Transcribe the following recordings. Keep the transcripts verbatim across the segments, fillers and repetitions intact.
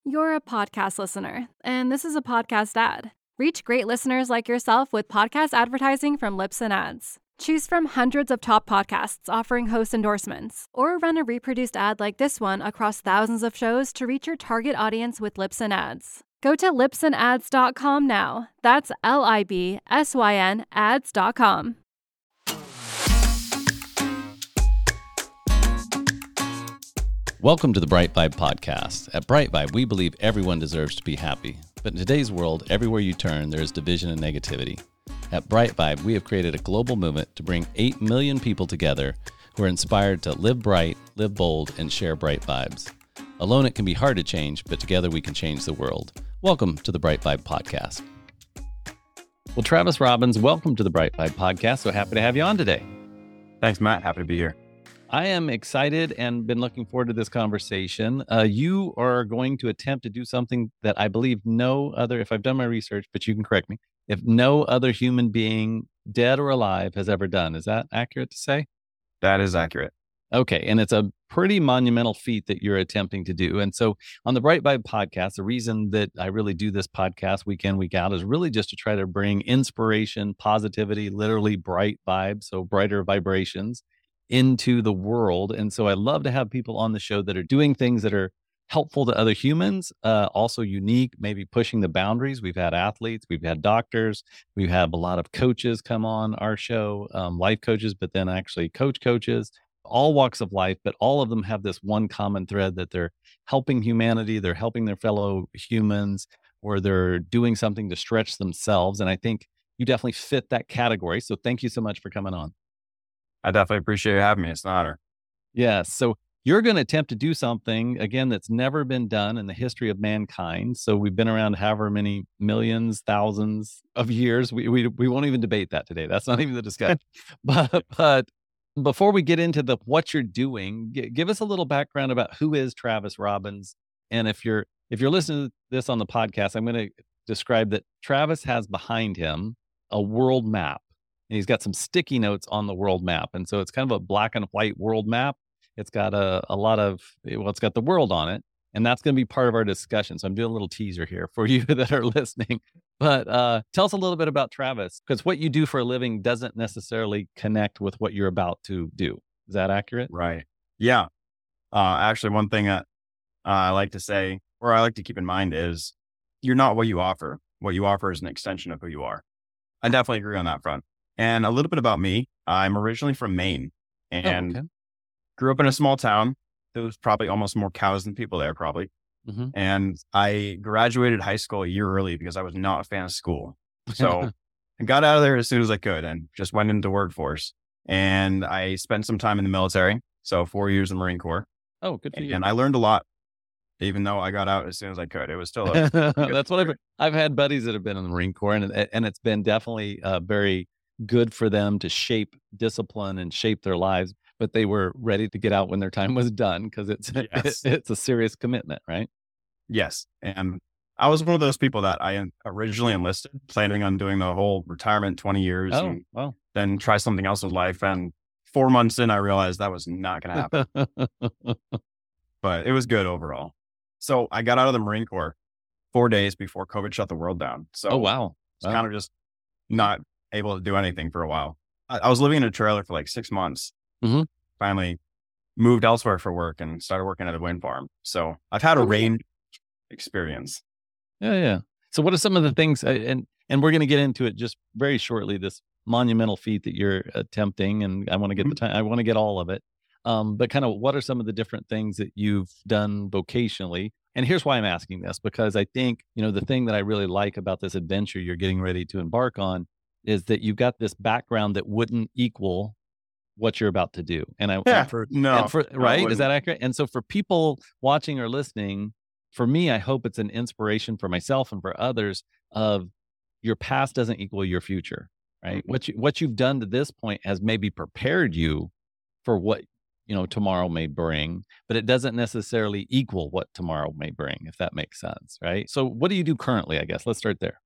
You're a podcast listener, and this is a podcast ad. Reach great listeners like yourself with podcast advertising from Libsyn Ads. Choose from hundreds of top podcasts offering host endorsements, or run a reproduced ad like this one across thousands of shows to reach your target audience with Libsyn Ads. Go to libsyn ads dot com now. That's L I B S Y N ads dot com. Welcome to the Bright Vibe podcast. At Bright Vibe, we believe everyone deserves to be happy. But in today's world, everywhere you turn, there is division and negativity. At Bright Vibe, we have created a global movement to bring eight million people together who are inspired to live bright, live bold, and share bright vibes. Alone, it can be hard to change, but together we can change the world. Welcome to the Bright Vibe podcast. Well, Travis Robbins, welcome to the Bright Vibe podcast. So happy to have you on today. Thanks, Matt. Happy to be here. I am excited and been looking forward to this conversation. Uh, you are going to attempt to do something that I believe no other, if I've done my research, but you can correct me, if no other human being, dead or alive, has ever done. Is that accurate to say? That is accurate. Okay. And it's a pretty monumental feat that you're attempting to do. And so on the Bright Vibe podcast, the reason that I really do this podcast week in, week out is really just to try to bring inspiration, positivity, literally bright vibes, so brighter vibrations into the world. And so I love to have people on the show that are doing things that are helpful to other humans, uh, also unique, maybe pushing the boundaries. We've had athletes, we've had doctors, we've had a lot of coaches come on our show, um, life coaches, but then actually coach coaches, all walks of life, but all of them have this one common thread that they're helping humanity, they're helping their fellow humans, or they're doing something to stretch themselves. And I think you definitely fit that category. So thank you so much for coming on. I definitely appreciate you having me. It's an honor. Yes. So you're going to attempt to do something, again, that's never been done in the history of mankind. So we've been around however many millions, thousands of years. We we, we won't even debate that today. That's not even the discussion. but but before we get into the what you're doing, g- give us a little background about who is Travis Robbins. And if you're if you're listening to this on the podcast, I'm going to describe that Travis has behind him a world map. And he's got some sticky notes on the world map. And so it's kind of a black and white world map. It's got a, a lot of, well, it's got the world on it. And that's going to be part of our discussion. So I'm doing a little teaser here for you that are listening. But uh, tell us a little bit about Travis, because what you do for a living doesn't necessarily connect with what you're about to do. Is that accurate? Right. Yeah. Uh, actually, one thing that uh, I like to say, or I like to keep in mind is you're not what you offer. What you offer is an extension of who you are. I definitely agree on that front. And a little bit about me. I'm originally from Maine and Oh, okay. grew up in a small town. There was probably almost more cows than people there, probably. Mm-hmm. And I graduated high school a year early because I was not a fan of school. So I got out of there as soon as I could and just went into workforce. And I spent some time in the military. So four years in the Marine Corps. Oh, good for you. And I learned a lot, even though I got out as soon as I could. It was still a That's what I've I've had buddies that have been in the Marine Corps, and it- and it's been definitely uh, very good for them to shape discipline and shape their lives. But they were ready to get out when their time was done because it's Yes. it's a serious commitment, right? Yes. And I was one of those people that I originally enlisted, planning on doing the whole retirement twenty years Oh, and well. then try something else with life. And four months in, I realized that was not going to happen, but it was good overall. So I got out of the Marine Corps four days before COVID shut the world down. So Oh, wow. it's Wow. kind of just not able to do anything for a while. I, I was living in a trailer for like six months. Mhm. Finally moved elsewhere for work and started working at a wind farm. So I've had a Oh, yeah. range experience. Yeah, yeah. So what are some of the things, uh, and and we're going to get into it just very shortly, this monumental feat that you're attempting, and I want to get the time, I want to get all of it. Um, but kind of what are some of the different things that you've done vocationally? And here's why I'm asking this, because I think, you know, the thing that I really like about this adventure you're getting ready to embark on is that you've got this background that wouldn't equal what you're about to do. And I, Yeah, and for, no, and for, no, it right. Is wouldn't. that accurate? And so for people watching or listening, for me, I hope it's an inspiration for myself and for others of your past doesn't equal your future, right? What you, what you've done to this point has maybe prepared you for what, you know, tomorrow may bring, but it doesn't necessarily equal what tomorrow may bring, if that makes sense, right? So what do you do currently, I guess? Let's start there.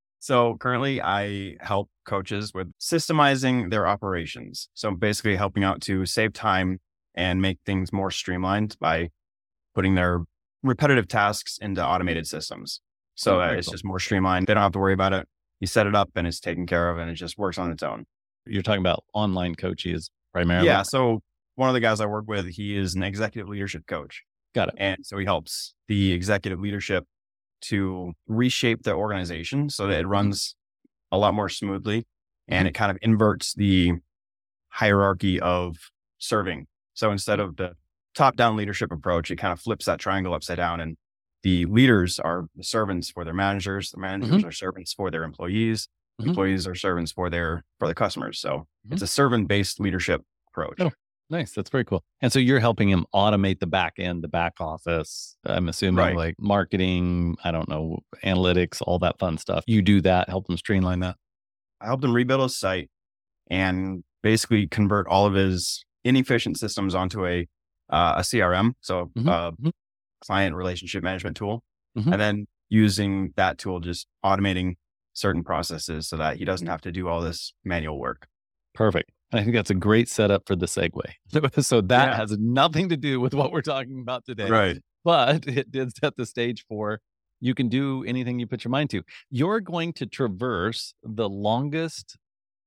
So currently I help coaches with systemizing their operations. So basically helping out to save time and make things more streamlined by putting their repetitive tasks into automated systems. So Oh, that very it's cool. just more streamlined. They don't have to worry about it. You set it up and it's taken care of and it just works on its own. You're talking about online coaches primarily? Yeah. So one of the guys I work with, he is an executive leadership coach. Got it. And so he helps the executive leadership to reshape the organization so that it runs a lot more smoothly and Mhm. it kind of inverts the hierarchy of serving. So instead of the top-down leadership approach, it kind of flips that triangle upside down, and the leaders are the servants for their managers. The managers Mhm. are servants for their employees. Mhm. Employees are servants for their for the customers. So Mhm. it's a servant-based leadership approach. Oh, nice. That's very cool. And so you're helping him automate the back end, the back office. I'm assuming Right. like marketing, I don't know, analytics, all that fun stuff. You do that, help him streamline that. I helped him rebuild his site and basically convert all of his inefficient systems onto a uh, a C R M, so Mhm. uh, Mhm. client relationship management tool, Mhm. and then using that tool, just automating certain processes so that he doesn't have to do all this manual work. Perfect. And I think that's a great setup for the segue. So that Yeah. has nothing to do with what we're talking about today. Right. But it did set the stage for you can do anything you put your mind to. You're going to traverse the longest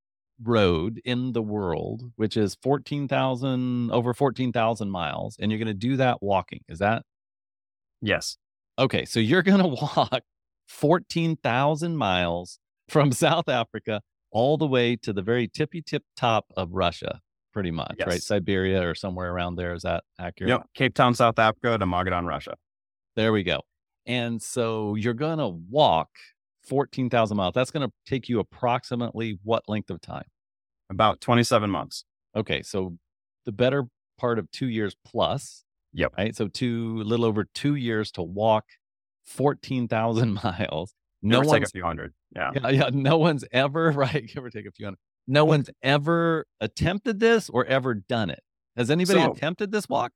road in the world, which is fourteen thousand, over fourteen thousand miles. And you're going to do that walking. Is that Yes. okay? So you're going to walk fourteen thousand miles from South Africa all the way to the very tippy tip top of Russia, pretty much, right? Yes. Siberia or somewhere around there. Is that accurate? Yep. Cape Town, South Africa to Magadan, Russia. There we go. And so you're going to walk fourteen thousand miles. That's going to take you approximately what length of time? About twenty-seven months. Okay. So the better part of two years plus. Yep. Right. So two, a little over two years to walk fourteen thousand miles. No Give or one's, take a few hundred. Yeah. yeah, yeah, no one's ever, right, give or take a few hundred. No one's ever attempted this or ever done it. Has anybody So- attempted this walk?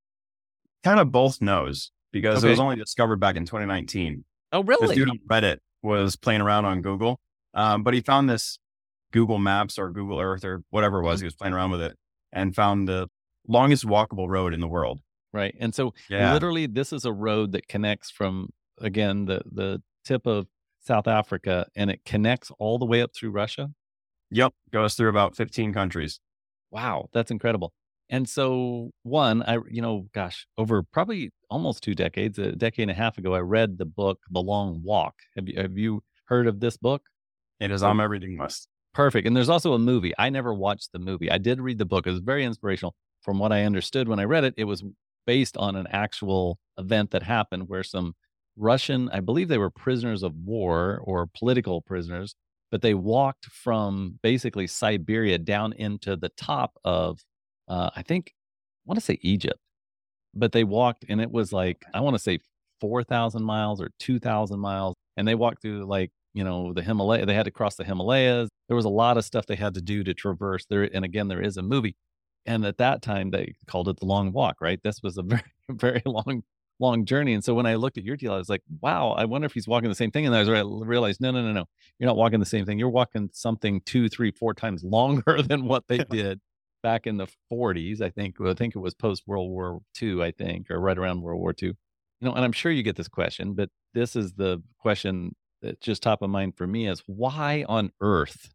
Kind of both knows because it was Okay. only discovered back in twenty nineteen. Oh, This really? dude on Reddit was playing around on Google, um, but he found this Google Maps or Google Earth or whatever it was. He was playing around with it and found the longest walkable road in the world. Right. And so Yeah. literally this is a road that connects from, again, the, the tip of South Africa, and it connects all the way up through Russia. Yep. Goes through about fifteen countries. Wow. That's incredible. And so one, I, you know, gosh, over probably almost two decades, a decade and a half ago, I read the book, The Long Walk. Have you, have you heard of this book? It is on my reading list. Perfect. And there's also a movie. I never watched the movie. I did read the book. It was very inspirational. From what I understood when I read it, it was based on an actual event that happened where some Russian, I believe they were prisoners of war or political prisoners, but they walked from basically Siberia down into the top of, uh, I think, I want to say Egypt, but they walked and it was like, I want to say four thousand miles or two thousand miles. And they walked through like, you know, the Himalaya. They had to cross the Himalayas. There was a lot of stuff they had to do to traverse there. And again, there is a movie. And at that time, they called it The Long Walk, right? This was a very, very long, long journey. And so when I looked at your deal, I was like, wow, I wonder if he's walking the same thing. And I was I realized, no, no, no, no. You're not walking the same thing. You're walking something two, three, four times longer than what they did back in the forties. I think, I think it was post World War Two, I think, or right around World War Two. You know, and I'm sure you get this question, but this is the question that's just top of mind for me is why on earth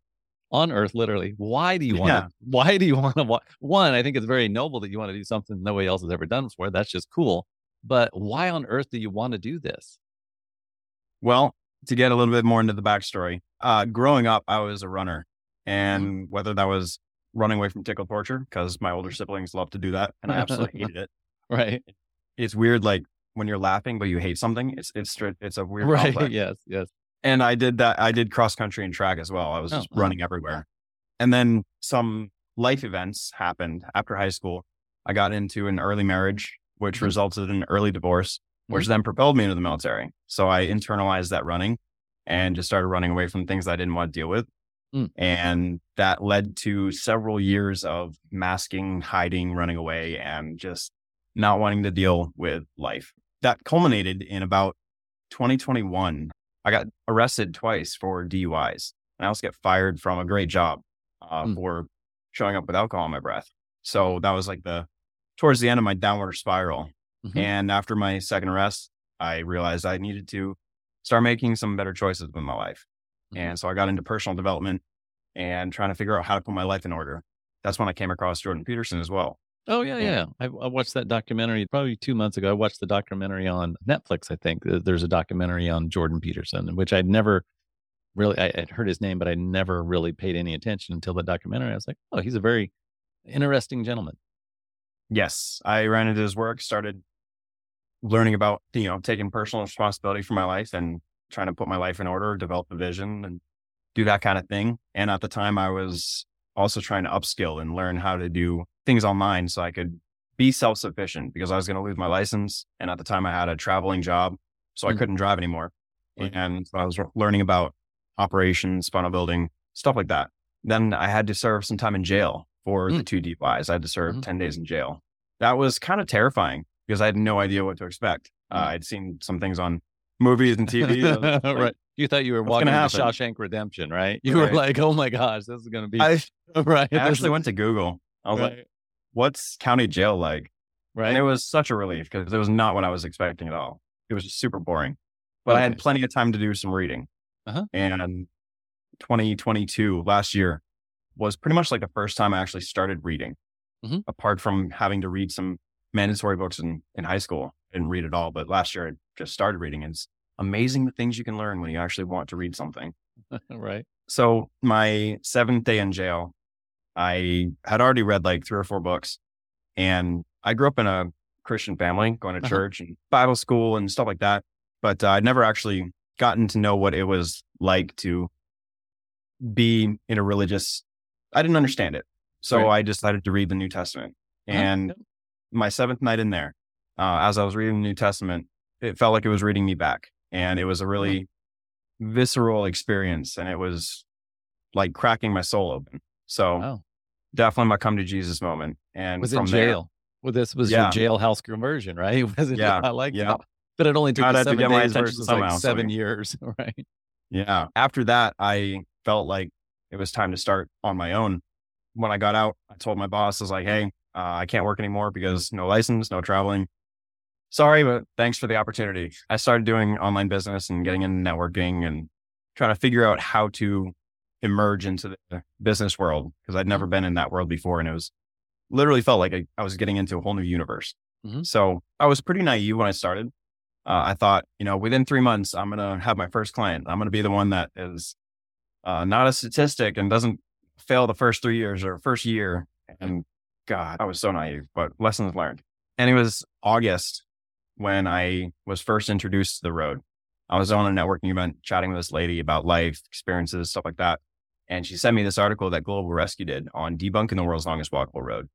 on earth, literally, why do you want Yeah. to, why do you want to walk? One, I think it's very noble that you want to do something nobody else has ever done before. That's just cool. But why on earth do you want to do this? Well, to get a little bit more into the backstory, uh, growing up, I was a runner. And whether that was running away from tickle torture, because my older siblings love to do that, and I absolutely hated it. Right. It's weird, like when you're laughing, but you hate something. It's it's stri- it's a weird Right. complex. Yes. Yes. And I did that. I did cross country and track as well. I was Oh, just wow. running everywhere. And then some life events happened after high school. I got into an early marriage, which Mhm. resulted in an early divorce, which Mhm. then propelled me into the military. So I internalized that running and just started running away from things I didn't want to deal with. Mm. And that led to several years of masking, hiding, running away, and just not wanting to deal with life. That culminated in about twenty twenty-one. I got arrested twice for D U Is. And I also get fired from a great job uh, Mm. for showing up with alcohol in my breath. So that was like the, towards the end of my downward spiral. Mm-hmm. And after my second arrest, I realized I needed to start making some better choices with my life. Mm-hmm. And so I got into personal development and trying to figure out how to put my life in order. That's when I came across Jordan Peterson as well. Oh, yeah, And yeah. I, I watched that documentary probably two months ago. I watched the documentary on Netflix, I think. Uh, There's a documentary on Jordan Peterson, which I'd never really, I had heard his name, but I never really paid any attention until the documentary. I was like, oh, he's a very interesting gentleman. yes, I ran into his work, started learning about, you know, taking personal responsibility for my life and trying to put my life in order, develop a vision and do that kind of thing. And at the time I was also trying to upskill and learn how to do things online so I could be self-sufficient because I was going to lose my license. And at the time I had a traveling job, so I Mm. couldn't drive anymore. Right. And so I was learning about operations, funnel building, stuff like that. Then I had to serve some time in jail for the Mm. two D U Is. I had to serve Mhm. ten days in jail. That was kind of terrifying because I had no idea what to expect. Uh, Mm. I'd seen some things on movies and T V. I was like, Right. You thought you were what's walking gonna into happen? Shawshank Redemption, right? You were Right. like, oh my gosh, this is going to be I, right. I this actually is- went to Google. I was like, right. what's county jail like? Right. And it was such a relief because it was not what I was expecting at all. It was just super boring. But I had Okay. plenty of time to do some reading. Uh-huh. And twenty twenty-two, last year, was pretty much like the first time I actually started reading. Mhm. Apart from having to read some mandatory books in, in high school. I didn't read it all, but last year I just started reading. It's amazing the things you can learn when you actually want to read something. Right. So my seventh day in jail, I had already read like three or four books. And I grew up in a Christian family, going to Uh-huh. church and Bible school and stuff like that. But uh, I'd never actually gotten to know what it was like to be in a religious, I didn't understand it. So Right. I decided to read the New Testament. Uh-huh. And Yep. my seventh night in there, uh, as I was reading the New Testament, it felt like it was reading me back. And it was a really visceral experience. And it was like cracking my soul open. So Wow. definitely my come to Jesus moment. And Was from in there, jail. Well, this was Yeah. your jailhouse conversion, right? It wasn't Yeah. I like Yeah. that. But it only took God you had to seven get my days attention versus somehow, like so seven he- years, right? yeah. After that, I felt like it was time to start on my own. When I got out, I told my boss, I was like, hey, uh, I can't work anymore because no license, no traveling. Sorry, but thanks for the opportunity. I started doing online business and getting into networking and trying to figure out how to emerge into the business world because I'd never been in that world before. And it was literally felt like I, I was getting into a whole new universe. Mhm. So I was pretty naive when I started. Uh, I thought, you know, within three months, I'm going to have my first client. I'm going to be the one that is uh, not a statistic and doesn't fail the first three years or first year. And God, I was so naive, but lessons learned. And it was August when I was first introduced to the road. I was on a networking event chatting with this lady about life experiences, stuff like that. And she sent me this article that Global Rescue did on debunking the world's longest walkable road.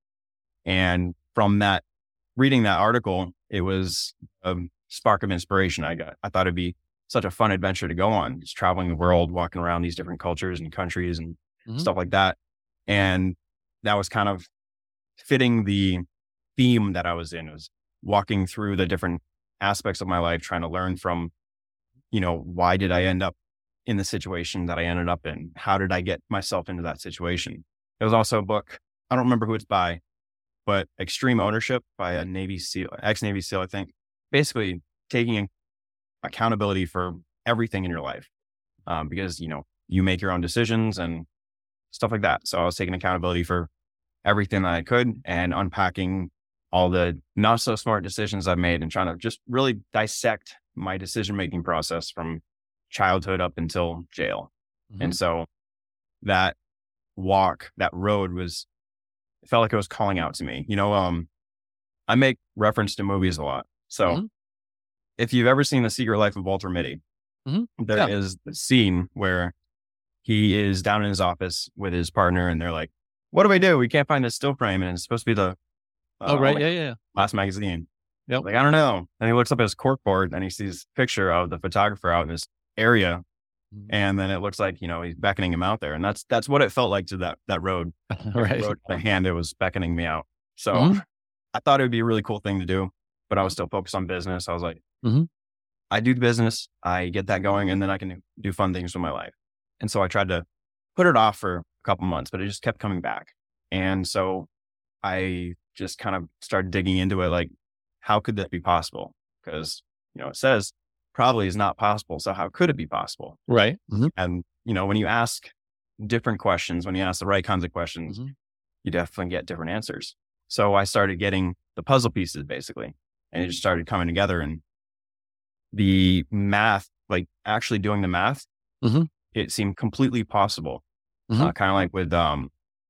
And from that, reading that article, it was a spark of inspiration I got. I thought it'd be such a fun adventure to go on, just traveling the world, walking around these different cultures and countries and Mhm. stuff like that. And that was kind of fitting the theme that I was in. It was walking through the different aspects of my life, trying to learn from, you know, why did I end up in the situation that I ended up in? How did I get myself into that situation? There was also a book, I don't remember who it's by, but Extreme Ownership by a Navy SEAL, ex-Navy SEAL, I think. Basically taking accountability for everything in your life um, because, you know, you make your own decisions and stuff like that. So I was taking accountability for everything that I could and unpacking all the not so smart decisions I've made and trying to just really dissect my decision-making process from childhood up until jail. Mhm. And so that walk, that road was, it felt like it was calling out to me. You know, um, I make reference to movies a lot. So Mhm. if you've ever seen The Secret Life of Walter Mitty, Mhm. there Yeah. is the scene where he is down in his office with his partner and they're like, what do we do? We can't find this still frame. And it's supposed to be the Oh, uh, right. like, Yeah, yeah. last magazine. Yep. Like, I don't know. And he looks up at his corkboard and he sees a picture of the photographer out in this area. Mhm. And then it looks like, you know, he's beckoning him out there. And that's, that's what it felt like to that, that road. Every Right. road had a hand, it was beckoning me out. So Mhm. I thought it would be a really cool thing to do, but I was still focused on business. I was like, Mhm. I do the business, I get that going, and then I can do fun things with my life. And so I tried to put it off for a couple months, but it just kept coming back. And so I just kind of started digging into it like, how could that be possible? Because, you know, it says probably is not possible. So how could it be possible? Right. Mm-hmm. And, you know, when you ask different questions, when you ask the right kinds of questions, Mm-hmm. you definitely get different answers. So I started getting the puzzle pieces basically, and it just started coming together, and the math, like actually doing the math, Mm-hmm. it seemed completely possible. Mm-hmm. Uh, kind of like with um,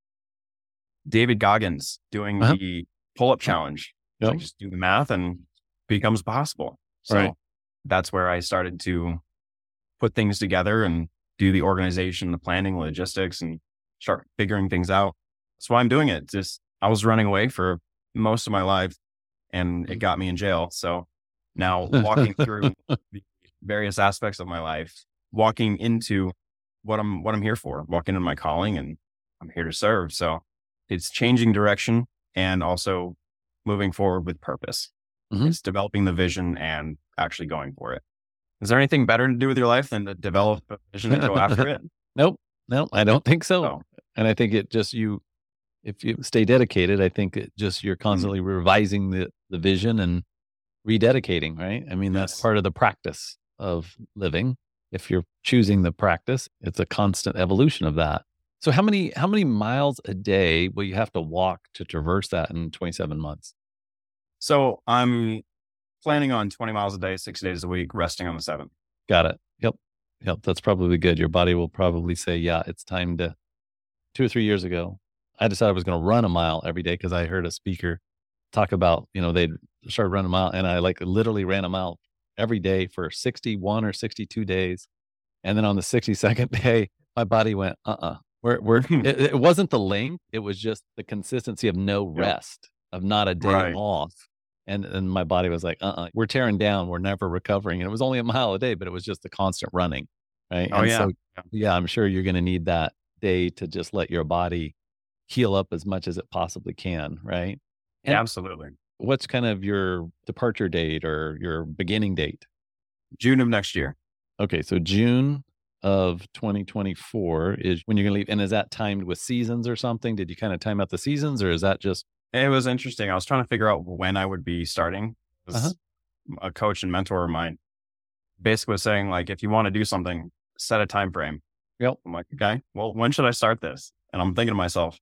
David Goggins doing Uh-huh. the pull-up challenge. Yep. Like just do the math and it becomes possible. So Right. that's where I started to put things together and do the organization, the planning, logistics, and start figuring things out. That's why I'm doing it. Just I was running away for most of my life, and it got me in jail. So now walking through the various aspects of my life, walking into what I'm what I'm here for, walking into my calling, and I'm here to serve. So it's changing direction and also moving forward with purpose. Mhm. It's developing the vision and actually going for it. Is there anything better to do with your life than to develop a vision and go after it? Nope. No, I don't think so. Oh. And I think it just you, if you stay dedicated, I think it just you're constantly revising the, the vision and rededicating, right? I mean, that's Yes. part of the practice of living. If you're choosing the practice, it's a constant evolution of that. So how many how many miles a day will you have to walk to traverse that in twenty-seven months? So I'm planning on twenty miles a day, six days a week, resting on the seventh. Got it. Yep. Yep. That's probably good. Your body will probably say, yeah, it's time to. Two or three years ago, I decided I was going to run a mile every day because I heard a speaker talk about, you know, they'd started running a mile, and I like literally ran a mile every day for sixty-one or sixty-two days. And then on the sixty-second day, my body went, uh-uh, we're, we're, it, it wasn't the length. It was just the consistency of no rest, of not a day Right. off. And and my body was like, uh-uh, we're tearing down. We're never recovering. And it was only a mile a day, but it was just the constant running. Right. Oh, and yeah. so, Yeah. yeah, I'm sure you're going to need that day to just let your body heal up as much as it possibly can. Right. And Absolutely. what's kind of your departure date or your beginning date? June of next year. Okay. So June of twenty twenty-four is when you're going to leave. And is that timed with seasons or something? Did you kind of time out the seasons, or is that just? It was interesting. I was trying to figure out when I would be starting. It was Uh-huh. A coach and mentor of mine basically was saying, like, if you want to do something, set a time frame. Yep. I'm like, okay, well, when should I start this? And I'm thinking to myself,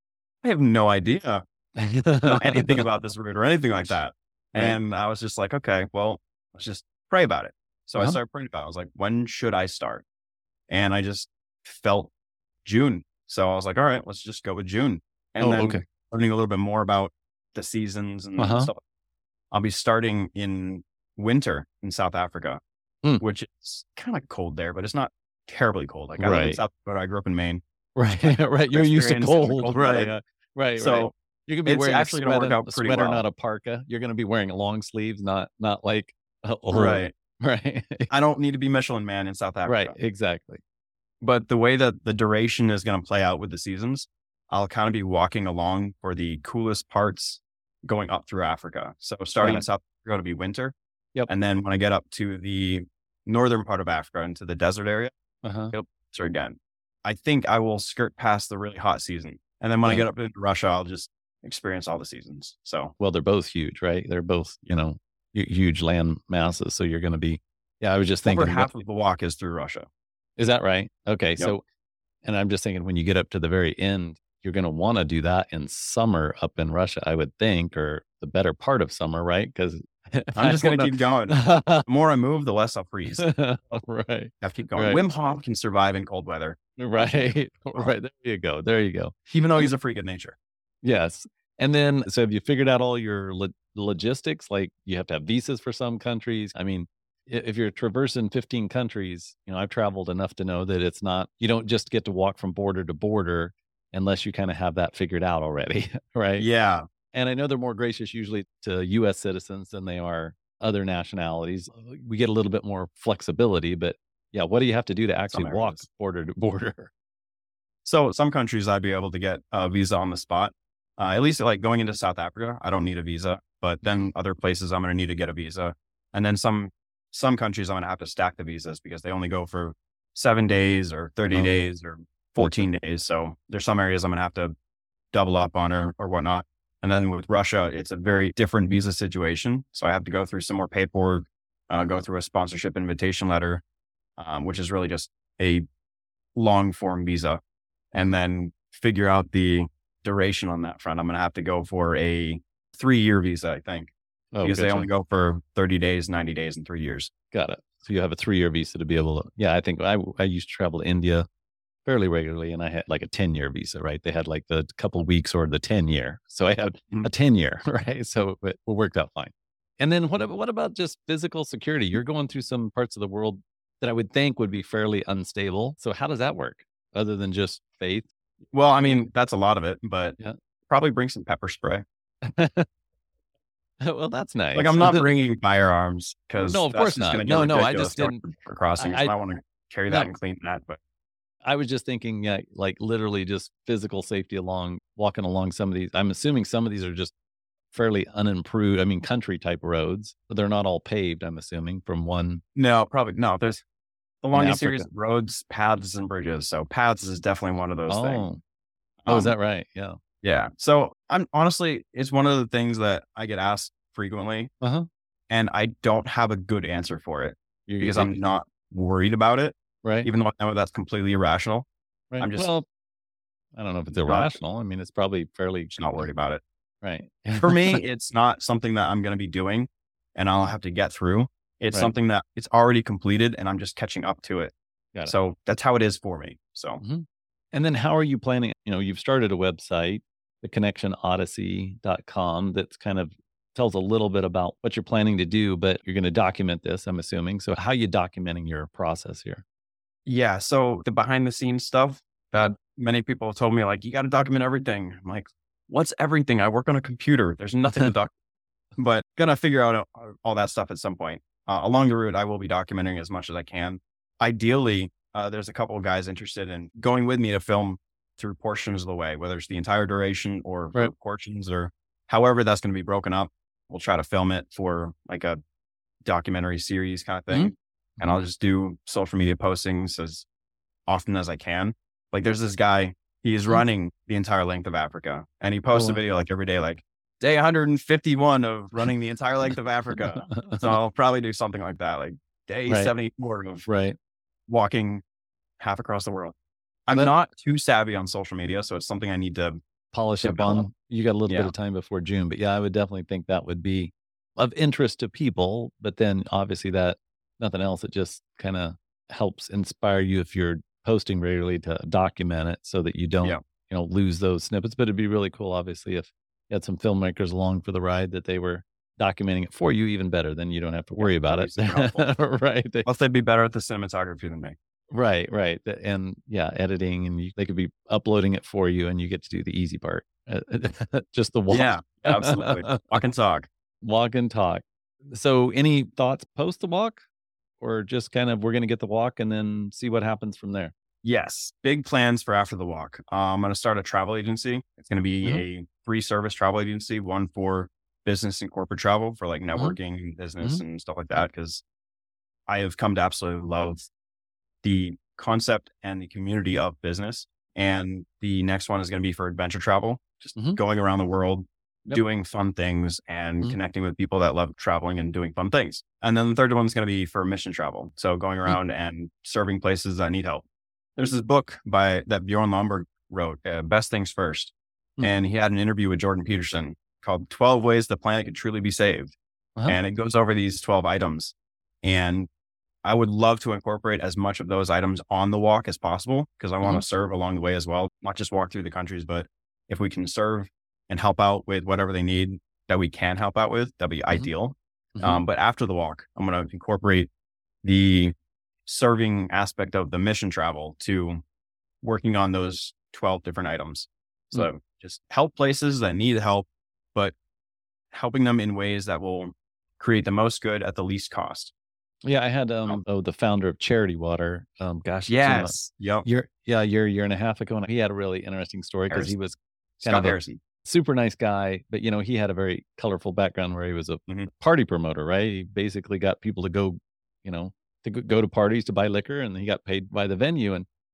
I have no idea know anything about this route or anything like that. Right. And I was just like, okay, well, let's just pray about it. So Uh-huh. I started praying about it. I was like, when should I start? And I just felt June. So I was like, all right, let's just go with June. And Oh, then okay. learning a little bit more about the seasons and Uh-huh. stuff. I'll be starting in winter in South Africa, Hmm. which is kind of cold there, but it's not terribly cold. Like I live in Right. South Dakota. I grew up in Maine. Right. Right. You're used to Experience in the cold. cold Right. weather. uh, Right. So right. You're going to be it's wearing actually a gonna work sweater, out a pretty sweater, well. not a parka. You're going to be wearing long sleeves, not, not like, a whole- Right. Right. I don't need to be Michelin Man in South Africa. Right. Exactly. But the way that the duration is going to play out with the seasons, I'll kind of be walking along for the coolest parts going up through Africa. So starting Right. in South Africa, it'll be winter. Yep. And then when I get up to the northern part of Africa into the desert area, Uh-huh. yep, so again, I think I will skirt past the really hot season. And then when I Yeah. get up into Russia, I'll just experience all the seasons. So Well, they're both huge, right? They're both, you know, hu- huge land masses. So you're going to be, yeah, I was just over thinking, half what- of the walk is through Russia. is that right? Okay. Yep. So, and I'm just thinking when you get up to the very end, you're going to want to do that in summer up in Russia, I would think, or the better part of summer, right? Because I'm just going to keep going. The more I move, the less I'll freeze. I right. have to keep going. Right. Wim Hof can survive in cold weather, Right. Right. There you go. There you go. even though he's a freak of nature. Yes. And then, so have you figured out all your lo- logistics? Like you have to have visas for some countries. I mean, i- if you're traversing fifteen countries, you know, I've traveled enough to know that it's not, you don't just get to walk from border to border unless you kind of have that figured out already. Right. Yeah. And I know they're more gracious usually to U S citizens than they are other nationalities. We get a little bit more flexibility, but yeah, what do you have to do to actually walk areas. border to border? So some countries I'd be able to get a visa on the spot. Uh, at least like going into South Africa, I don't need a visa, but then other places I'm going to need to get a visa. And then some, some countries I'm going to have to stack the visas because they only go for seven days or thirty Oh. days or fourteen days. So there's some areas I'm going to have to double up on or, or whatnot. And then with Russia, it's a very different visa situation. So I have to go through some more paperwork, uh, go through a sponsorship invitation letter, um, which is really just a long form visa, and then figure out the duration on that front. I'm going to have to go for a three year visa, I think, Oh, because they gotcha. only go for thirty days, ninety days, and three years. Got it. So you have a three-year visa to be able to, yeah, I think I, I used to travel to India fairly regularly, and I had like a ten-year visa, right? They had like the couple weeks or the ten-year. So I had Mhm. a ten-year, right? So it, it worked out fine. And then what, ab- what about just physical security? You're going through some parts of the world that I would think would be fairly unstable. So how does that work other than just faith? Well, I mean, that's a lot of it, but Yeah. probably bring some pepper spray. Well, that's nice. Like, I'm not bringing firearms because No, of that's course just not. going to No, get no, I ridiculous just didn't- going for crossings. I- I, want to carry that No. and clean that, but I was just thinking, yeah, like literally just physical safety along walking along some of these. I'm assuming some of these are just fairly unimproved. I mean, country type roads, but they're not all paved. I'm assuming from one. no, probably no. There's the longest Africa. series of roads, paths, and bridges. So paths is definitely one of those Oh, things. oh, is Um, that right? Yeah. Yeah. So I'm honestly, it's one of the things that I get asked frequently, Uh huh. and I don't have a good answer for it You're because I'm not worried about it, right. even though I know that's completely irrational. right. I'm just well, I don't know if it's not- irrational. I mean, it's probably fairly Just not worried about it. Right. For me, it's not something that I'm going to be doing and I'll have to get through. It's Right. something that it's already completed and I'm just catching up to it. Got it. So that's how it is for me. So And then how are you planning? You know, you've started a website, the connection odyssey dot com, that's kind of tells a little bit about what you're planning to do, but you're going to document this, I'm assuming. So how are you documenting your process here? yeah. So the behind the scenes stuff that many people have told me, like, you got to document everything. I'm like, what's everything? I work on a computer. There's nothing to document, but gonna figure out all- all that stuff at some point. Uh, along the route, I will be documenting as much as I can. Ideally, uh, there's a couple of guys interested in going with me to film through portions of the way, whether it's the entire duration or Right. portions or however that's going to be broken up. We'll try to film it for like a documentary series kind of thing. And I'll just do social media postings as often as I can. Like there's this guy, he's Mhm. running the entire length of Africa and he posts Oh, a wow. video like every day, like day one hundred fifty-one of running the entire length of Africa. So I'll probably do something like that, like day Right. seventy-four of Right. walking half across the world. I'm But- not too savvy on social media, so it's something I need to. Polish up Develop. on. You got a little bit Yeah. of time before June, but yeah, I would definitely think that would be of interest to people. But then obviously that nothing else, it just kind of helps inspire you if you're posting regularly to document it so that you don't, Yeah. you know, lose those snippets. But it'd be really cool, obviously, if you had some filmmakers along for the ride that they were documenting it for you even better, then you don't have to worry about that'd it. be super helpful. Right. They- Plus, they'd be better at the cinematography than me. Right, right. The- And yeah, editing, and you, they could be uploading it for you, and you get to do the easy part, uh, just the walk, Yeah, absolutely. Walk and talk. walk and talk. So, any thoughts post the walk, or just kind of we're going to get the walk and then see what happens from there? Yes, big plans for after the walk. Uh, I'm going to start a travel agency. It's going to be Mhm. a three service travel agency, one for business and corporate travel for like Mhm. networking, business, and stuff like that. Because I have come to absolutely love the concept and the community of business. And the next one is going to be for adventure travel, just Mhm. going around the world, Yep. doing fun things and Mhm. connecting with people that love traveling and doing fun things. And then the third one is going to be for mission travel. So going around and serving places that need help. There's this book by that Bjorn Lomborg wrote, uh, Best Things First. Hmm. And he had an interview with Jordan Peterson called twelve Ways the Planet Could Truly Be Saved. Uh-huh. And it goes over these twelve items. And I would love to incorporate as much of those items on the walk as possible because I want to serve along the way as well, not just walk through the countries, but if we can serve and help out with whatever they need that we can help out with, that'd be ideal. Mhm. Um, but after the walk, I'm going to incorporate the serving aspect of the mission travel to working on those twelve different items. So just help places that need help, but helping them in ways that will create the most good at the least cost. Yeah, I had um oh the founder of Charity Water. Um, gosh, it's, you know, Yes. Yep. year yeah, year year and a half ago, and he had a really interesting story because he Harrison. was Scott kind of a Harrison. super nice guy, but you know, he had a very colorful background where he was a Mhm. party promoter, right? He basically got people to go, you know, to go- go to parties to buy liquor, and he got paid by the venue. And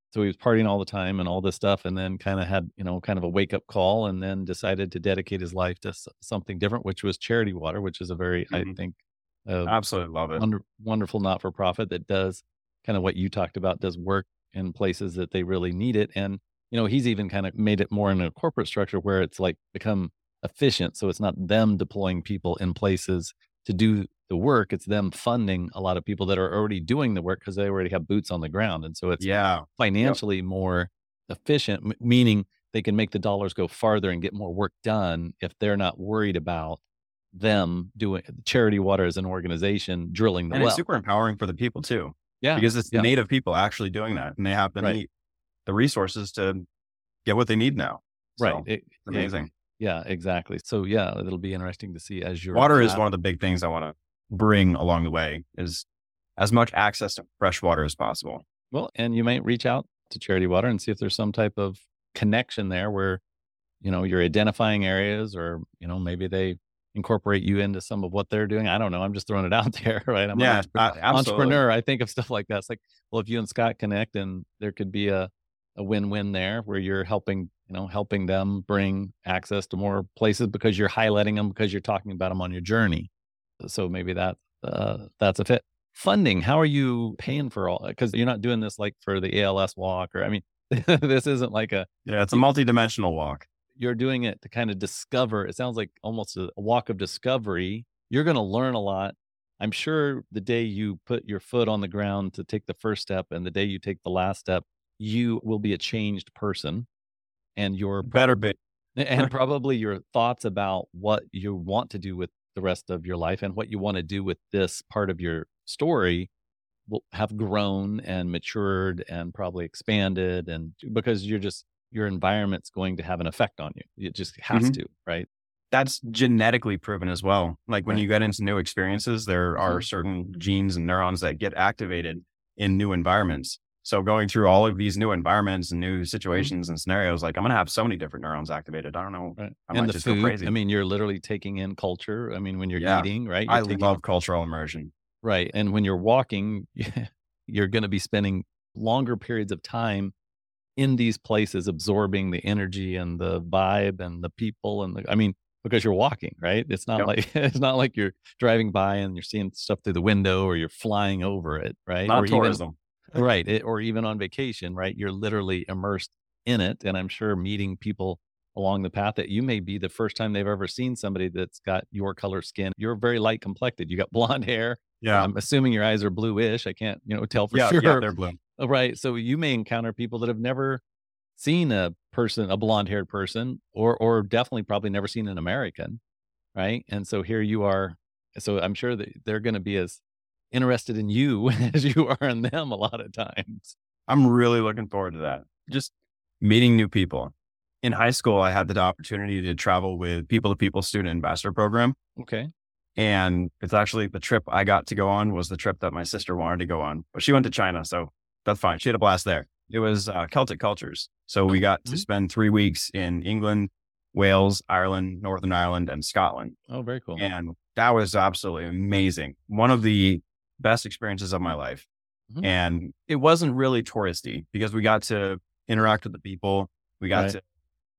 So he was partying all the time and all this stuff, and then kind of had, you know, kind of a wake up call, and then decided to dedicate his life to s- something different, which was Charity Water, which is a very, I Mhm. think, uh, Absolutely love it. wonder, wonderful not for profit that does kind of what you talked about, does work in places that they really need it. And, you know, he's even kind of made it more in a corporate structure where it's like become efficient. So it's not them deploying people in places to do the work, it's them funding a lot of people that are already doing the work because they already have boots on the ground. And so it's Yeah. Yep. financially more efficient, m- meaning they can make the dollars go farther and get more work done if they're not worried about them doing Charity Water as an organization drilling the And well. it's super empowering for the people too, Yeah. because it's the Yeah. native people actually doing that, and they have the Right. need, the resources to get what they need now. Right. So It- it's amazing. it- yeah, exactly. So yeah, it'll be interesting to see as your Water is path- one of the big things I want to bring along the way, is as much access to fresh water as possible. Well, and you might reach out to Charity Water and see if there's some type of connection there where, you know, you're identifying areas, or, you know, maybe they incorporate you into some of what they're doing. I don't know. I'm just throwing it out there, right? I'm Yeah, an entrepreneur. uh, absolutely. entrepreneur. I think of stuff like that. It's like, well, if you and Scott connect, and there could be a, a win-win there where you're helping, you know, helping them bring access to more places because you're highlighting them, because you're talking about them on your journey. So maybe that, uh, that's a fit. Funding, how are you paying for all? Because you're not doing this like for the A L S walk, or, I mean, this isn't like a, Yeah, it's a multi-dimensional walk. you're doing it to kind of discover. It sounds like almost a, a walk of discovery. You're going to learn a lot. I'm sure the day you put your foot on the ground to take the first step, and the day you take the last step, you will be a changed person, and your Better be. and probably your thoughts about what you want to do with the rest of your life and what you want to do with this part of your story will have grown and matured and probably expanded, and because you're just, your environment's going to have an effect on you. It just has Mhm. to, right? That's genetically proven as well. Like when Right. you get into new experiences, there are Mhm. certain genes and neurons that get activated in new environments. So going through all of these new environments and new situations and scenarios, like I'm going to have so many different neurons activated. I don't know. Right. I And might the just food, go crazy. I mean, you're literally taking in culture. I mean, when you're Yeah. eating, right? You're I taking love cultural immersion. Right. And when you're walking, you're going to be spending longer periods of time in these places, absorbing the energy and the vibe and the people. And the, I mean, because you're walking, right? It's not Yep. like, it's not like you're driving by and you're seeing stuff through the window, or you're flying over it, right? Not or tourism. Even, right. It, or even on vacation, right? You're literally immersed in it. And I'm sure meeting people along the path that you may be the first time they've ever seen somebody that's got your color skin. You're very light complected. You got blonde hair. Yeah. I'm assuming your eyes are bluish. I can't, you know, tell for yeah, sure. yeah, they're blue. Oh, right. So you may encounter people that have never seen a person, a blonde haired person, or, or definitely probably never seen an American. Right. And so here you are. So I'm sure that they're going to be as interested in you as you are in them a lot of times. I'm really looking forward to that. Just meeting new people. In high school, I had the opportunity to travel with People to People Student Ambassador Program. Okay. And it's actually the trip I got to go on was the trip that my sister wanted to go on, but she went to China. So that's fine. She had a blast there. It was uh, Celtic cultures. So we got Mhm. to spend three weeks in England, Wales, Ireland, Northern Ireland, and Scotland. Oh, very cool. And that was absolutely amazing. One of the best experiences of my life. Mhm. And it wasn't really touristy because we got to interact with the people. We got Right. to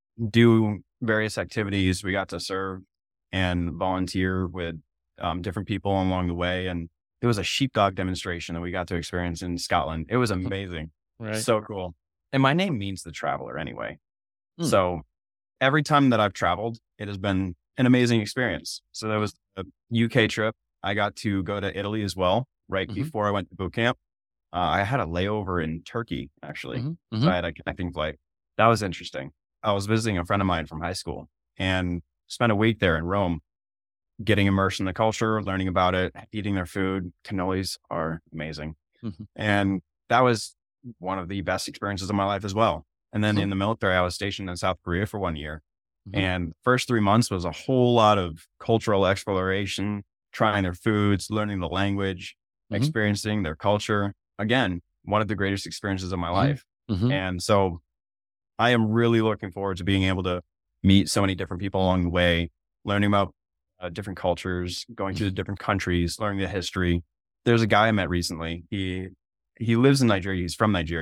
do various activities. We got to serve and volunteer with um, different people along the way. And there was a sheepdog demonstration that we got to experience in Scotland. It was amazing. Right. So cool. And my name means the traveler anyway. Hmm. So every time that I've traveled, it has been an amazing experience. So there was a U K trip. I got to go to Italy as well, right Mhm. before I went to boot camp. Uh, I had a layover in Turkey, actually. Mhm. So Mhm. I had a connecting flight. That was interesting. I was visiting a friend of mine from high school and spent a week there in Rome, getting immersed in the culture, learning about it, eating their food. Cannolis are amazing. Mhm. And that was one of the best experiences of my life as well. And then Cool. in the military, I was stationed in South Korea for one year. Mhm. And first three months was a whole lot of cultural exploration, trying their foods, learning the language, Mhm. experiencing their culture. Again, one of the greatest experiences of my Mhm. life. Mhm. And so I am really looking forward to being able to meet so many different people along the way, learning about uh, different cultures, going to the different countries, learning the history. There's a guy I met recently. He, he lives in Nigeria. He's from Nigeria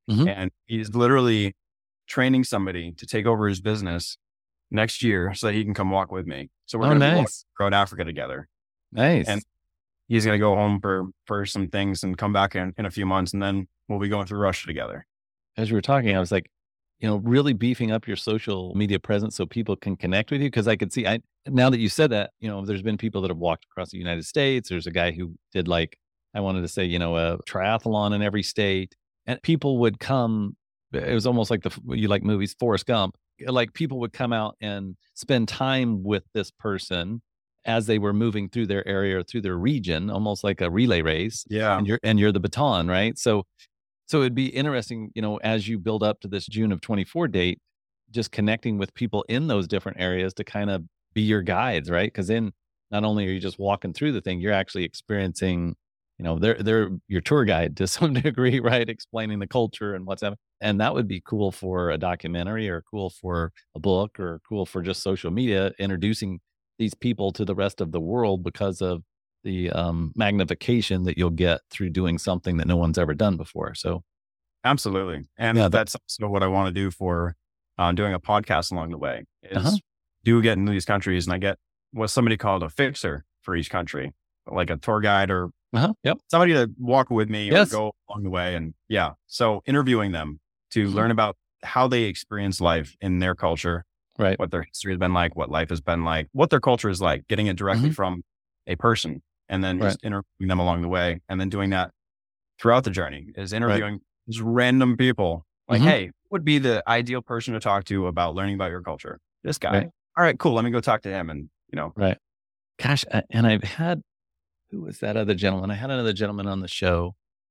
Mhm. and he's literally training somebody to take over his business next year so that he can come walk with me. So we're Oh, going to be walking nice. around Africa together. Nice. And he's going to go home for, for some things and come back in, in a few months. And then we'll be going through Russia together. As you were talking, I was like, you know, really beefing up your social media presence so people can connect with you. Cause I could see, I, now that you said that, you know, there's been people that have walked across the United States. There's a guy who did like, I wanted to say, you know, a triathlon in every state, and people would come. It was almost like the, you like movies, Forrest Gump, like people would come out and spend time with this person as they were moving through their area or through their region, almost like a relay race. Yeah. And you're, and you're the baton, right? So, so it'd be interesting, you know, as you build up to this June of twenty-four date, just connecting with people in those different areas to kind of be your guides, right? Because then not only are you just walking through the thing, you're actually experiencing, you know, they're they're your tour guide to some degree, right? Explaining the culture and what's happening. And that would be cool for a documentary or cool for a book or cool for just social media, introducing these people to the rest of the world because of the um, magnification that you'll get through doing something that no one's ever done before. So absolutely. And Yeah, that- that's also what I want to do for uh, doing a podcast along the way is Uh-huh. do get into these countries and I get what somebody called a fixer for each country, like a tour guide or uh-huh. Yep. somebody to walk with me Yes. or go along the way. And yeah, so interviewing them to Mhm. learn about how they experience life in their culture, Right. what their history has been like, what life has been like, what their culture is like, getting it directly Mhm. from a person and then Right. just interviewing them along the way. And then doing that throughout the journey is interviewing just random people like, Mhm. hey, what would be the ideal person to talk to about learning about your culture? This guy. Right. All right, cool. Let me go talk to him. And, you know, Right. Gosh, a- and I've had, who was that other gentleman? I had another gentleman on the show.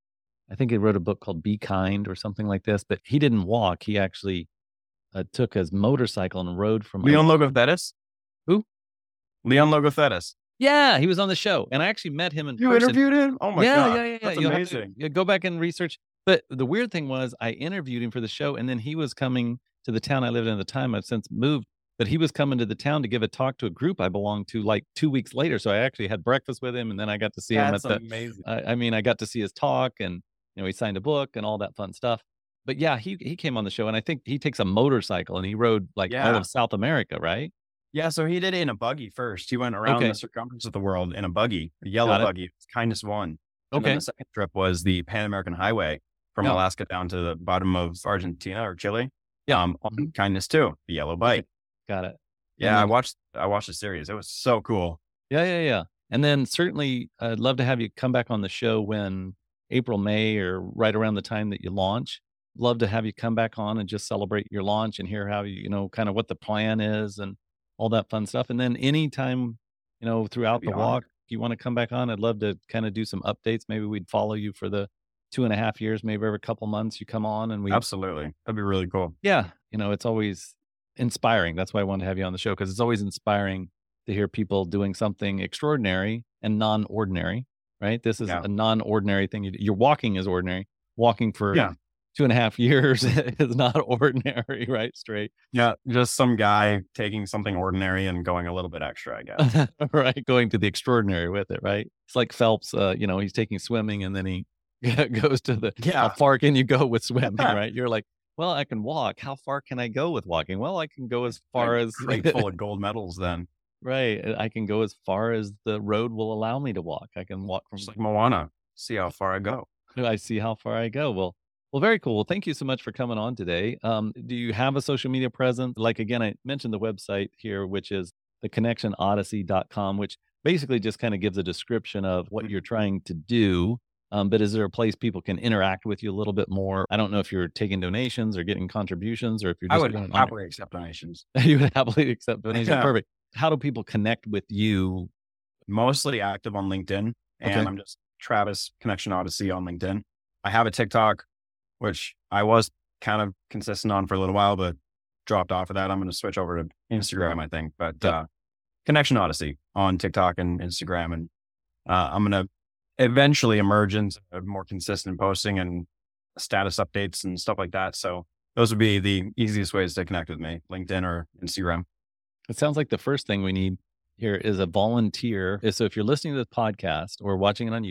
I think he wrote a book called Be Kind or something like this, but he didn't walk. He actually uh, took his motorcycle and rode from Leon Logothetis. Who? Leon Logothetis. Yeah, he was on the show, and I actually met him in You person. interviewed him? Oh my yeah, God. yeah, yeah, yeah. That's You'll have to- amazing. yeah, go back and research. But the weird thing was, I interviewed him for the show, and then he was coming to the town I lived in at the time. I've since moved, but he was coming to the town to give a talk to a group I belonged to like two weeks later. So I actually had breakfast with him, and then I got to see him at That's the. amazing. I, I mean, I got to see his talk, and you know, he signed a book and all that fun stuff. But yeah, he he came on the show, and I think he takes a motorcycle and he rode like all Yeah. of South America, right? Yeah, so he did it in a buggy first. He went around Okay. the circumference of the world in a buggy, a yellow Got it. buggy. It's kindness one. And then Okay. the second trip was the Pan American Highway from Yeah. Alaska down to the bottom of Argentina or Chile. Yeah. Um, on kindness two, the yellow bike. Got it. Yeah, And I then- watched. I watched the series. It was so cool. Yeah, yeah, yeah. And then certainly I'd love to have you come back on the show when April, May, or right around the time that you launch. Love to have you come back on and just celebrate your launch and hear how you, you know, kind of what the plan is and all that fun stuff. And then anytime, you know, throughout I'd the be walk, honored. you want to come back on, I'd love to kind of do some updates. Maybe we'd follow you for the two and a half years, maybe every couple months you come on and we, Absolutely, that'd be really cool. yeah, you know, it's always inspiring. That's why I wanted to have you on the show because it's always inspiring to hear people doing something extraordinary and non-ordinary, right? This is Yeah. a non-ordinary thing. You do. Your walking is ordinary. Walking for Yeah. two and a half years is not ordinary, right? Straight. Yeah, just some guy taking something ordinary and going a little bit extra, I guess. Right. Going to the extraordinary with it, right? It's like Phelps, uh, you know, he's taking swimming and then he goes to the, how Yeah. far can you go with swimming, right? You're like, well, I can walk. How far can I go with walking? Well, I can go as far as Crate full of gold medals. Then right. I can go as far as the road will allow me to walk. I can walk from just like Moana, see how far I go. I see how far I go. Well, well, very cool. Well, thank you so much for coming on today. Um, do you have a social media presence? Like again, I mentioned the website here, which is the connection odyssey dot com, which basically just kind of gives a description of what you're trying to do. Um, but is there a place people can interact with you a little bit more? I don't know if you're taking donations or getting contributions or if you're I just would doing it on- happily accept donations. you would happily accept donations. Yeah. Perfect. How do people connect with you? Mostly active on LinkedIn, and Okay. I'm just Travis Connection Odyssey on LinkedIn. I have a TikTok, which I was kind of consistent on for a little while, but dropped off of that. I'm going to switch over to Instagram, I think. But Yep. uh, Connection Odyssey on TikTok and Instagram, and uh, I'm going to eventually emerge into more consistent posting and status updates and stuff like that. So those would be the easiest ways to connect with me: LinkedIn or Instagram. It sounds like the first thing we need here is a volunteer. So if you're listening to this podcast or watching it on YouTube,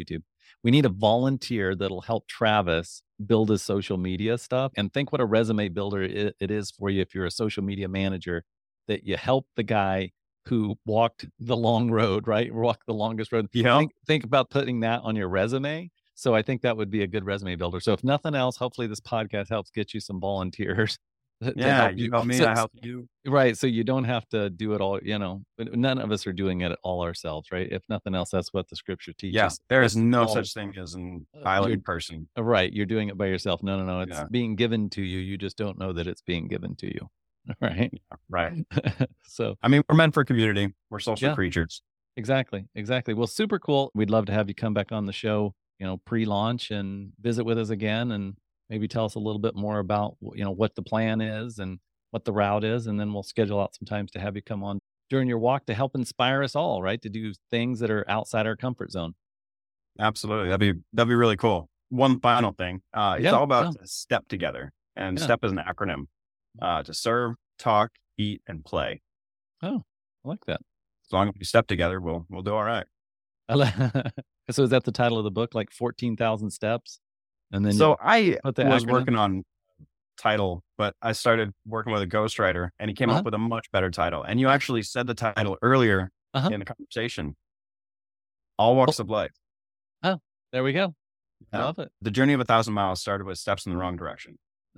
we need a volunteer that'll help Travis build his social media stuff. And think what a resume builder it, it is for you if you're a social media manager, that you help the guy who walked the long road, right? Walked the longest road. Yeah. Think, think about putting that on your resume. So I think that would be a good resume builder. So if nothing else, hopefully this podcast helps get you some volunteers. to Yeah, help you help me, So- I help you. Right. So you don't have to do it all, you know, but none of us are doing it all ourselves, right? If nothing else, that's what the scripture teaches. Yeah, there is no all- such thing as an Uh, island you're- person. Right. You're doing it by yourself. No, no, no. It's Yeah. being given to you. You just don't know that it's being given to you. Right. Right. So I mean, we're meant for community. We're social Yeah. creatures. exactly. Exactly. Well, super cool. We'd love to have you come back on the show, you know, pre-launch and visit with us again and maybe tell us a little bit more about, you know, what the plan is and what the route is. And then we'll schedule out some times to have you come on during your walk to help inspire us all, right? To do things that are outside our comfort zone. Absolutely. That'd be that'd be really cool. One final thing. Uh, it's Yeah, all about yeah. STEP together. And Yeah. STEP is an acronym. Uh, to serve, talk, eat, and play. I like that. As long as we step together, we'll we'll do all right. I li- so is that the title of the book, like fourteen thousand steps? And then you- So I put the was acronym? working on title, but I started working with a ghostwriter and he came Uh-huh. up with a much better title. And you actually said the title earlier Uh-huh. in the conversation. All walks of life. there we go. I Yeah. love it. The journey of a thousand miles started with steps in the wrong direction.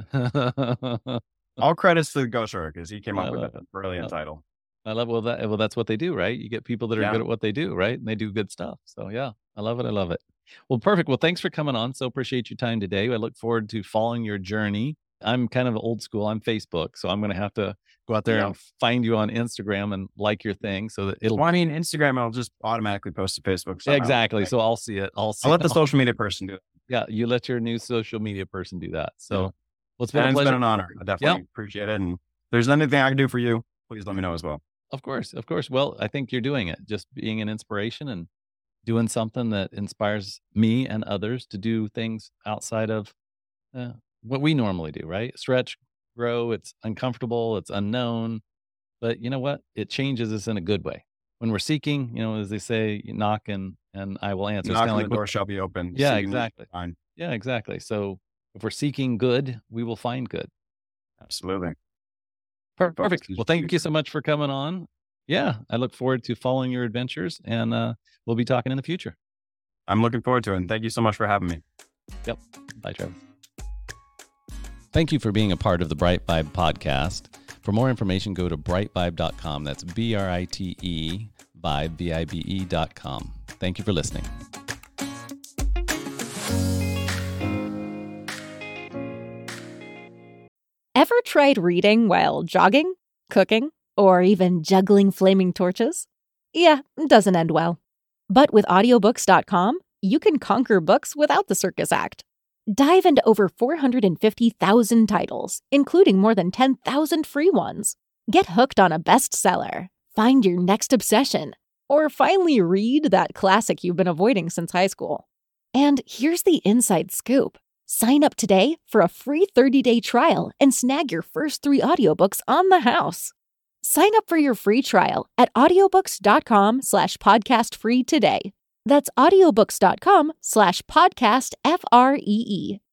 All credits to the ghostwriter because he came I up with love a brilliant I- title. I love well that well that's what they do, right? You get people that are Yeah. good at what they do, right? And they do good stuff. So yeah, I love it. I love it. Well, perfect. Well, thanks for coming on. So appreciate your time today. I look forward to following your journey. I'm kind of old school. I'm Facebook, so I'm going to have to go out there Yeah. and find you on Instagram and like your thing so that it'll Well, I mean, Instagram, I'll just automatically post to Facebook. somehow. exactly. Right. So I'll see it. I'll see. I'll let the it. social media person do it. Yeah, you let your new social media person do that. So, Yeah. well, it's been And a it's pleasure. been an honor. I definitely appreciate it. And if there's anything I can do for you, please let me know as well. Of course, of course. Well, I think you're doing it, just being an inspiration and doing something that inspires me and others to do things outside of uh, what we normally do, right? Stretch, grow. It's uncomfortable, it's unknown, but you know what? It changes us in a good way. When we're seeking, you know, as they say, you knock and and I will answer. It's Knock kinda and like the door what- shall be open. Yeah, Seeking, exactly. find. Yeah, exactly. So if we're seeking good, we will find good. Absolutely. Per- Focus Perfect. is Well, thank you future. so much for coming on. Yeah, I look forward to following your adventures, and uh, we'll be talking in the future. I'm looking forward to it. And thank you so much for having me. Yep. Bye, Travis. Thank you for being a part of the Bright Vibe podcast. For more information, go to bright vibe dot com. That's B R I T E vibe, V I B E dot com. Thank you for listening. Ever tried reading while jogging, cooking, or even juggling flaming torches? Yeah, it doesn't end well. But with audiobooks dot com, you can conquer books without the circus act. Dive into over four hundred fifty thousand titles, including more than ten thousand free ones. Get hooked on a bestseller, find your next obsession, or finally read that classic you've been avoiding since high school. And here's the inside scoop. Sign up today for a free thirty-day trial and snag your first three audiobooks on the house. Sign up for your free trial at audiobooks dot com slash podcast free today. That's audiobooks dot com slash podcast F R E E.